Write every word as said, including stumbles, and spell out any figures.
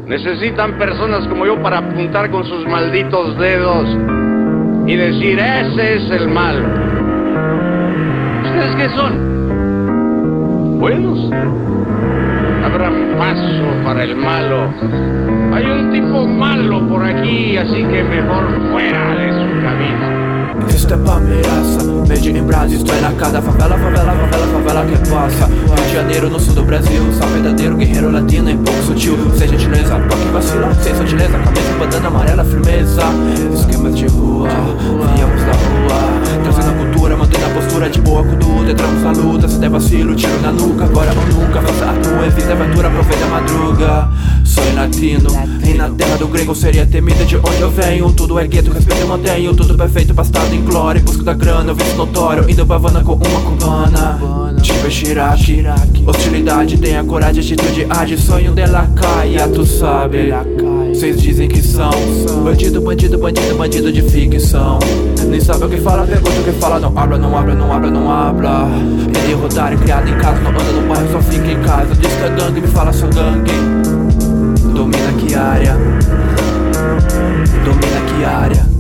Necesitan personas como yo para apuntar con sus malditos dedos y decir, ese es el mal. ¿Ustedes qué son? Buenos. Abran paso para el malo. Hay un tipo malo por aquí, así que mejor fuera de su camino. Isto é Palmeiraça, made in Brasil. Estou na cada favela, favela, favela, favela que passa. Rio de Janeiro, no sul do Brasil. Sou verdadeiro guerreiro latino, em pouco sutil. Sem gentileza, toque vacila, sem sutileza. Cabeça, bandana amarela, firmeza. Esquemas de rua, viemos da rua, trazendo a cultura, mantendo a postura de boa conduta. Entramos na luta, se der vacilo, tiro na nuca. Agora ou nunca, faça a tua, evita a aventura, aproveita a madruga. Sou latino, e na terra do grego seria temida de onde eu venho. Tudo é gueto, respeito eu mantenho. Tudo perfeito, pastado em glória. Em busca da grana, eu visto notório. Indo pra Havana com uma cubana. Tipo Chirac, hostilidade, tem a coragem, atitude, age. Sonho dela caia, tu sabe. Cês dizem que são bandido, bandido, bandido, bandido de ficção. Nem sabe o que fala, pergunta o que fala. Não habla, não habla, não habla, não habla. Ele rodário, criado em casa, não anda no bairro, só fica em casa. Diz que é gangue, me fala sua gangue. Domina que área, domina que área.